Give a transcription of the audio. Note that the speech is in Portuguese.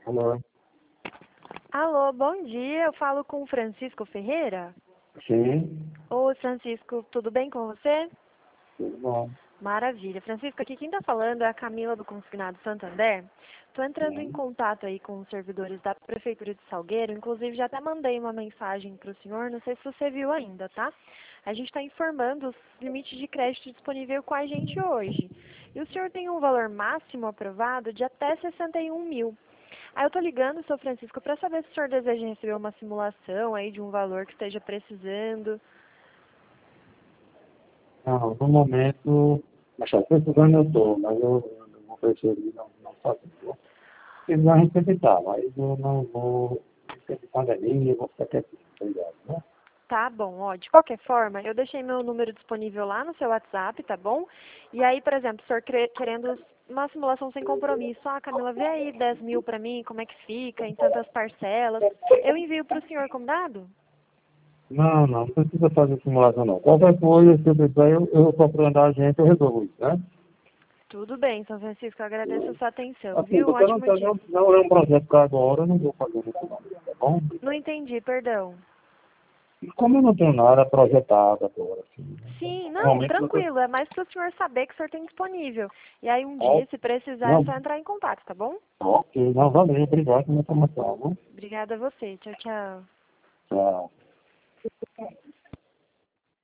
Alô? Alô, bom dia. Eu falo com o Francisco Ferreira. Sim, Oi, Francisco, tudo bem com você? tudo bom. Maravilha. Francisco, aqui quem está falando é a Camila do Consignado Santander. Estou entrando em Sim. contato aí com os servidores da Prefeitura de Salgueiro. Inclusive, já até mandei uma mensagem para o senhor, não sei se você viu ainda, tá? A gente está informando os limites de crédito disponível com a gente hoje. E o senhor tem um valor máximo aprovado de até 61 mil. Aí eu tô ligando, seu Francisco, para saber se o senhor deseja receber uma simulação aí de um valor que esteja precisando. Não, no momento, mas só precisando eu estou, mas eu não vou preferir não fazer. Se a gente evitar, mas eu não vou ter pandemia, eu vou ficar quietinho, tá ligado, né? Tá bom, ó, de qualquer forma, eu deixei meu número disponível lá no seu WhatsApp, tá bom? E aí, por exemplo, o senhor querendo uma simulação sem compromisso, ah, Camila, vê aí 10 mil pra mim, como é que fica, em tantas parcelas, eu envio pro senhor, combinado? Não precisa fazer simulação não. Qualquer coisa, se eu precisar, eu procurando a gente, eu resolvo isso, né? Tudo bem, São Francisco, eu agradeço a sua atenção, Assim, viu? Um porque ótimo dia. não é um projeto para agora, eu não vou fazer isso não, tá bom? Não entendi, perdão. E como eu não tenho nada projetado agora, assim, Sim, não, realmente você... tranquilo, é mais para o senhor saber que o senhor tem disponível. E aí um Ó, dia, se precisar, é não, só entrar em contato, tá bom? ok, não, valeu, obrigado pela informação, viu? Obrigada a você. Tchau, tchau. Tchau.